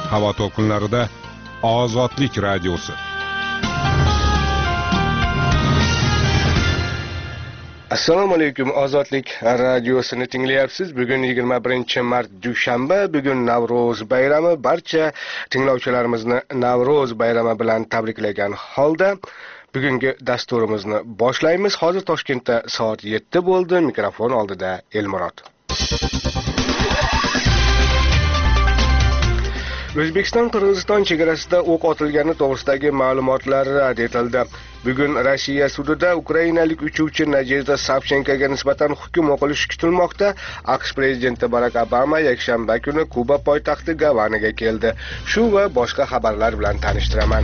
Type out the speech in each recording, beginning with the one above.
Havo to'lqinlarida Ozodlik radiosi. Assalomu alaykum, Ozodlik radiosini tinglayapsiz. Bugun 21-mart dushanba, bugun Navro'z bayrami. Barcha tinglovchilarimizni Navro'z bayrami bilan tabriklagan holda bugungi dasturimizni boshlaymiz. Hozir Toshkentda soat 7 bo'ldi. Mikrofon oldida Elmurod. O'zbekiston-Qirg'iziston chegarasida o'q otilgani to'g'risidagi ma'lumotlar rad etildi. Bugun Rossiya sudida ukrainalik uchuvchi Nadejda Savchenkoga nisbatan hukm o'qilishi kutilmoqda. AQSh prezidenti Barak Obama yakshanba kuni Kuba poytaxti Gavanaga keldi. Shu va boshqa xabarlar bilan tanishtiraman.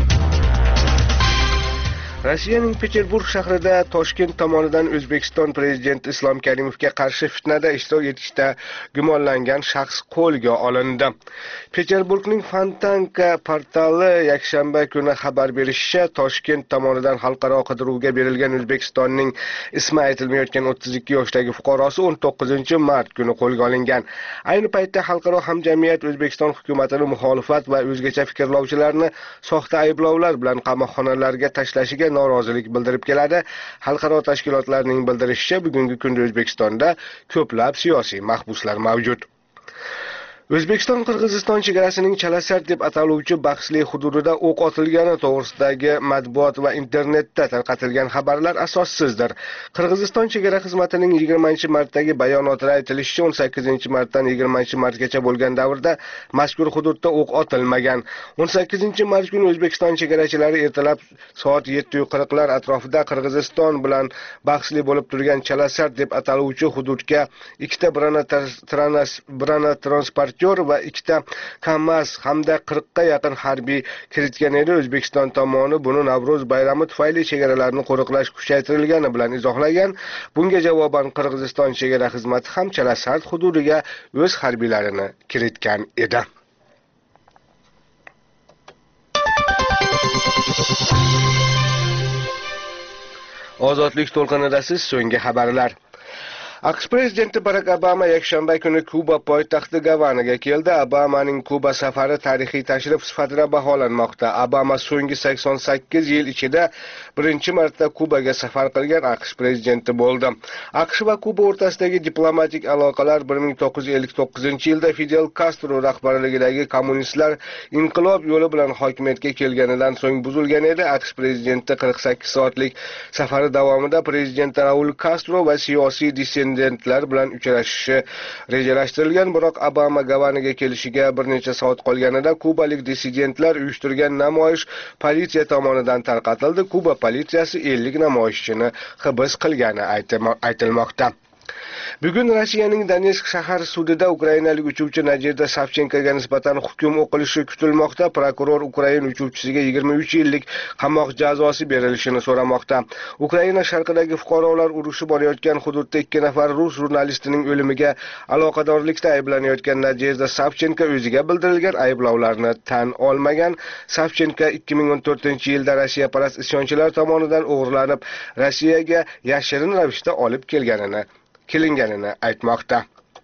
Rossiyaning Peterburg shahrida Toshkent tomonidan O'zbekiston prezidenti Islom Karimovga qarshi fitnada ishtirok etishda gumonlangan shaxs qo'lga olindi. Peterburgning Fontanka portali yakshanba kuni xabar berishicha, Toshkent tomonidan xalqaro qidiruvga berilgan O'zbekistonning ismi aytilmayotgan 32 yoshdagi fuqarosi 19-mart kuni qo'lga olingan. Ayni paytda xalqaro hamjamiyat O'zbekiston hukumatini muxolifat va o'zgacha fikrlovchilarni soxta ayblovlar bilan qamoqxonalarga tashlashiga norozilik bildirib keladi. Xalqaro tashkilotlarning bildirishicha, bugungi kunda O'zbekistonda ko'plab siyosiy mahbuslar mavjud. O'zbekiston-Qirg'iziston chegarasining Chalasar deb ataluvchi bahsli hududida o'q otilgani to'g'risidagi matbuot va internetda tarqatilgan xabarlar asossizdir. Qirg'iziston chegara xizmatining 20-martdagi bayonotida aytilishicha, 18-martdan 20-martgacha bo'lgan davrda mazkur hududda o'q otilmagan. 18-mart kuni O'zbekiston chegarachilari ertalab soat 7:40lar atrofida Qirg'iziston bilan bahsli bo'lib turgan Chalasar deb ataluvchi hududga ikkita brana transport va ikkita KAMAZ hamda 40 ga yaqin harbiy kiritgan edi. O'zbekiston tomoni buni Navro'z bayrami tufayli chegaralarni qo'riqlash kuchaytirilgani bilan izohlagan. Bunga javoban Qirg'iziston chegara xizmati ham Chalasar hududiga o'z harbiylarini kiritgan edi. Ozodlik to'lqinidasiz so'nggi xabarlar. AQSh prezidenti Barak Obama yakshanba kuni Kuba poytaxti Gavanaga keldi. Obamaning Kuba safari tarixiy tashrif sifatida baholanmoqda. Obama so'nggi 88 yil ichida birinchi marta Kubaga safar qilgan AQSh prezidenti bo'ldi. AQSh va Kuba o'rtasidagi diplomatik aloqalar 1959-yilda Fidel Castro rahbarligidagi kommunistlar inqilob yo'li bilan hokimiyatga kelganidan so'ng buzilgan edi. AQSh prezidenti 48 soatlik safari davomida prezident Raul Castro va siyosiy dissidentlar bilan uchrashishi rejalashtirilgan, biroq Obama Gavanaga kelishiga bir necha soat qolganida kubalik dissidentlar uyushtirgan namoyish politsiya tomonidan tarqatildi. Kuba politsiyasi 50 namoyishchini hibs qilgani aytilmoqda. Bugun Rossiyaning Donetsk shahar sudida ukrainalik uchuvchi Nadejda Savchenkoga nisbatan hukm o'qilishi kutilmoqda. Prokuror Ukraina uchuvchisiga 23 yillik qamoq jazosi berilishini so'ramoqda. Ukraina sharqidagi fuqarolar urushi borayotgan hududda 2 nafar rus jurnalistining o'limiga aloqadorlikda ayblanayotgan Nadejda Savchenko o'ziga bildirilgan ayblovlarni tan olmagan. Savchenko 2014-yilda Rossiya parast isyonchilar tomonidan o'g'irlanib, Rossiyaga yashirin ravishda olib kelinganini aytmoqda.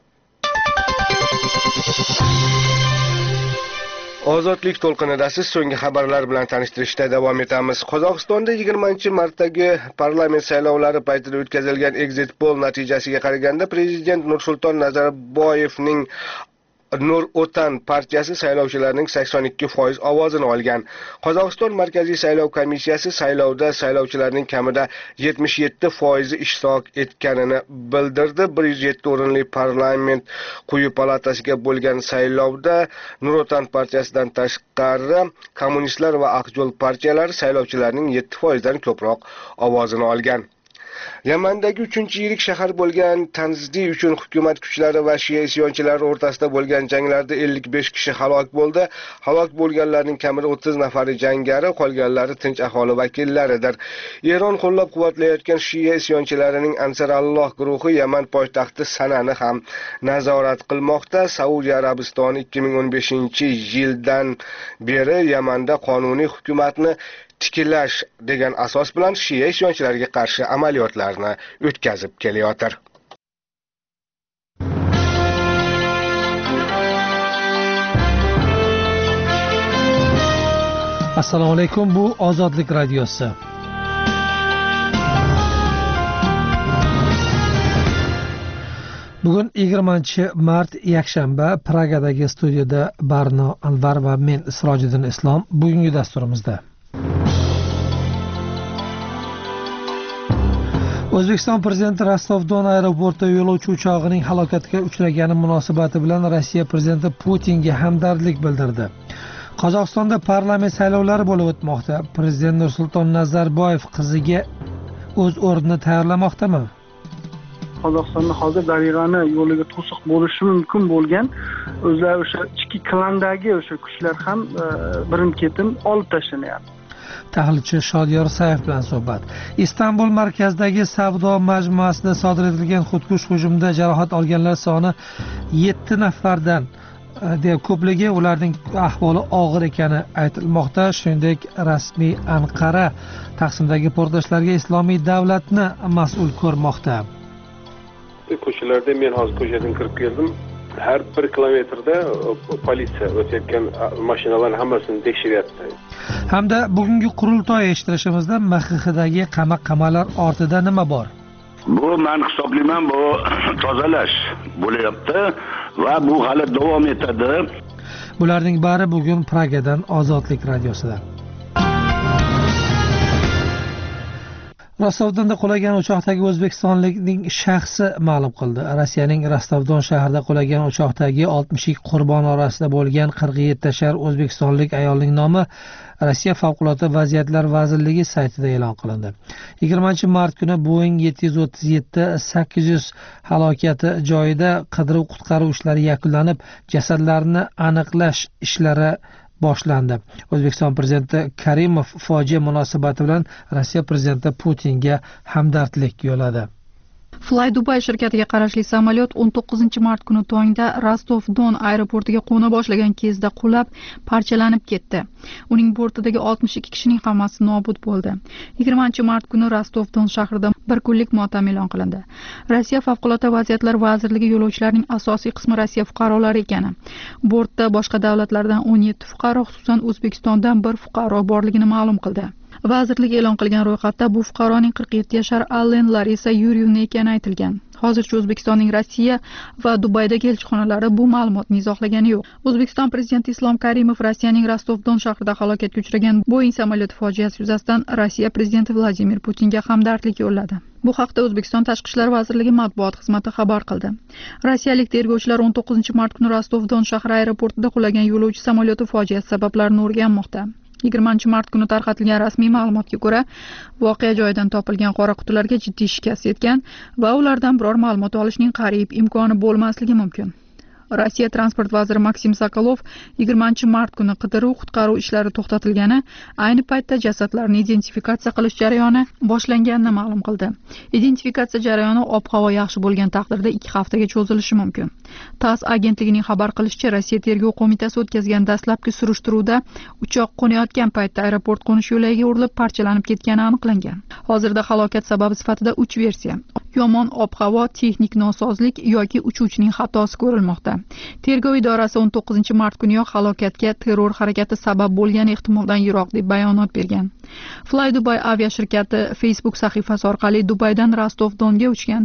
Ozodlik to'lqinidasiz so'nggi xabarlar bilan tanishtirishda davom etamiz. Qozog'istonda 20-martdagi parlament saylovlari paytida o'tkazilgan exit poll natijasiga qaraganda prezident Nursulton Nazarboyevning Nur Otan partiyasi saylovchilarning 82% ovozini olgan. Qozog'iston Markaziy saylov komissiyasi saylovda saylovchilarning kamida 77% ishtirok etganini bildirdi. 107 o'rinli parlament quyi palatasiga bo'lgan saylovda Nur Otan partiyasidan tashqari kommunistlar va Aqjo'l partiyalari saylovchilarning 7% dan ko'proq ovozini olgan. Yamandagi 3-yirik shahar bo'lgan Tanzdi uchun hukumat kuchlari va Shia isyonchilari o'rtasida bo'lgan janglarda 55 kishi halok bo'ldi. Halok bo'lganlarning kamida 30 nafari jangari, qolganlari tinch aholi vakillaridir. Eron qo'llab-quvvatlayotgan Shia isyonchalarining Ansaralloh guruhi Yaman poytaxti Sanani ham nazorat qilmoqda. Saudiya Arabistoni 2015-yildan beri Yamanda qonuniy hukumatni tiklash degan asos bilan Shia isyonchilariga qarshi amaliyotlarni o'tkazib kelayotir. Assalomu alaykum, bu Ozodlik radiosi. Bugun 20-mart yakshanba, Pragadagi studiyada Barno Anvar va men Sirojiddin Islom. Bugungi dasturimizda O'zbekiston prezidenti Rostov-Don aeroportida yo'lovchi uchog'ining halokatga uchragani munosabati bilan Rossiya prezidenti Putinga hamdardlik bildirdi. Qozog'istonda parlament saylovlari bo'lib o'tmoqda. Prezident Nursulton Nazarboyev qiziga o'z o'rnini tayyorlamoqdami? Qozog'istonda hozir Darig'ani yo'liga to'siq bo'lishi mumkin bo'lgan o'zlari o'sha ichki klandagi o'sha kuchlar ham birin-ketin olib tashlanyapti. Tahlilchi Shodiyor Sayev bilan suhbat. Istanbul markazidagi savdo majmuasida sodir etilgan xudkush hujumda jarohat olganlar soni 7 nafardan deya ko'pligi, ularning ahvoli og'ir ekani aytilmoqda. Shuningdek, rasmiy Anqara Taqsimdagi portlashlarga Islomiy davlatni mas'ul ko'rmoqda. Ko'chalarda men hozir ko'chadan kirib keldim. Har 1 kilometrda politsiya o'tayotgan mashinalarning hammasini tekshiryapti. Hamda bugungi qurultoy eshittirishimizda MXXdagi qamoq-qamalar ortida nima bor? Bu men hisoblayman, bu tozalash bo'lyapti va bu hali davom etadi. Bularning bari bugun Pragadan Ozodlik radiosida. Rostov-Donda qulagan uchoqdagi o'zbekistonlikning shaxsi ma'lum qildi. Rossiyaning Rostov-Don shahrida qulagan uchoqdagi 62 qurbon orasida bo'lgan 47 yashar o'zbekistonlik ayolning nomi Rossiya Favqulodda vaziyatlar vazirligi saytida e'lon qilindi. 20-mart kuni Boeing 737-800 halokati joyida qidiruv-qutqaruv ishlari yakunlanib, jasadlarni aniqlash ishlari boshlandi. O'zbekiston prezidenti Karimov fojia munosabati bilan Rossiya prezidenti Putinga hamdardlik yo'lladi. Fly Dubai shirkatiga qarashli samolyot 19-mart kuni tongda Rostov-Don aeroportiga qo'na boshlagan kezda qulab, parchalanib ketdi. Uning bortidagi 62 kishining hammasi nobud bo'ldi. 20-mart kuni Rostov-Don shahrida bir kunlik motam e'lon qilindi. Rossiya Favqulodda vaziyatlar vazirligi yo'lovchilarning asosiy qismi Rossiya fuqarolari ekani, bortda boshqa davlatlardan 17 fuqaro, xususan O'zbekistondan 1 fuqaro borligini ma'lum qildi. Vazirlik e'lon qilgan ro'yxatda bu fuqaroning 47 yashar Allen Larisa Yuryevna ekani aytilgan. Hozircha O'zbekistonning Rossiya va Dubaydagi elchixonalari bu ma'lumotni izohlagani yo'q. O'zbekiston prezidenti Islom Karimov Rossiyaning Rostov-Don shahrida halokatga uchragan Boeing samolyoti fojiasi yuzasidan Rossiya prezidenti Vladimir Putinga hamdardlik yo'lladi. Bu haqda O'zbekiston Tashqi ishlar vazirligi matbuot xizmati xabar qildi. Rossiyalik tergovchilar 19-mart kuni Rostov-Don shahri aeroportida qulagan yo'lovchi samolyoti fojiasi sabablarini o'rganmoqda. 20-mart kuni tarqatilgan rasmiy ma'lumotga ko'ra, voqea joyidan topilgan qora qutilarga jiddiy shikast yetgan va ulardan biror ma'lumot olishning qariyb imkoni bo'lmasligi mumkin. Rossiya transport vaziri Maksim Sokolov 20-mart kuni qidiruv-qutqaruv ishlari to'xtatilgani, ayni paytda jasadlarni identifikatsiya qilish jarayoni boshlanganini ma'lum qildi. Identifikatsiya jarayoni ob-havo yaxshi bo'lgan taqdirda 2 haftaga cho'zilishi mumkin. TASS agentligining xabar qilishicha, Rossiya tergov qo'mitasi o'tkazgan dastlabki surishtiruvda uchoq qo'nayotgan paytda aeroport qo'nish yo'lagiga urilib parchalanib ketgani aniqlangan. Hozirda halokat sababi sifatida 3 versiya: yomon ob-havo, texnik nosozlik yoki uchuvchining xatosi ko'rilmoqda. Tergov idorasi 19-mart kuniyoq halokatga terror harakati sabab bo'lgan ehtimoldan yiroq deb bayonot bergan. Fly Dubai aviashirkati Facebook sahifasi orqali Dubaydan Rostov-Donga uchgan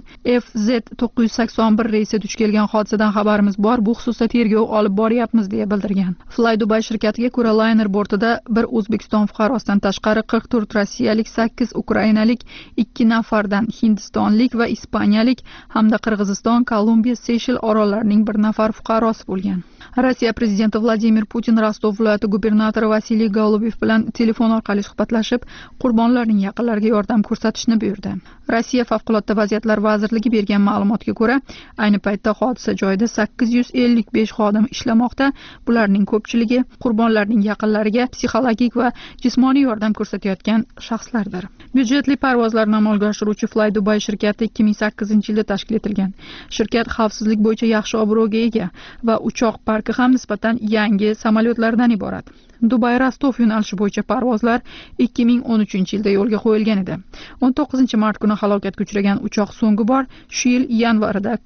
FZ981 reysi duch kelgan hodisadan xabarimiz bor, bu xususda tergov olib boryapmiz deya bildirgan. Fly Dubai shirkatiga ko'ra, layner bortida bir O'zbekiston fuqarosidan tashqari 44 rossiyalik, 8 ukrainalik, 2 nafardan hindistonlik va ispaniyalik hamda Qirg'iziston, Kolumbiya, Seyshel orollarining 1 nafar fuqarosi bo'lgan. Rossiya prezidenti Vladimir Putin Rostov viloyati gubernatori Vasiliy Golubev bilan telefon orqali suhbatlashib, qurbonlarning yaqinlariga yordam ko'rsatishni buyurdi. Rossiya Favqulodda vaziyatlar vazirligi bergan ma'lumotga ko'ra, ayni paytda hodisa joyida 855 xodim ishlamoqda. Bularning ko'pchiligi qurbonlarning yaqinlariga psixologik va jismoniy yordam ko'rsatayotgan shaxslardir. Byudjetli parvozlarni amalga oshiruvchi Fly Dubai shirkati 2008-yilda tashkil etilgan. Shirkat xavfsizlik bo'yicha yaxshi obro'ga ega va uchoq parki ham nisbatan yangi samolyotlardan iborat. Dubay-Rostov yo'nalishi bo'yicha parvozlar 2013-yilda yo'lga qo'yilgan edi. 19-mart kuni halokatga uchragan uchoq so'nggi bor shu yil yanvarida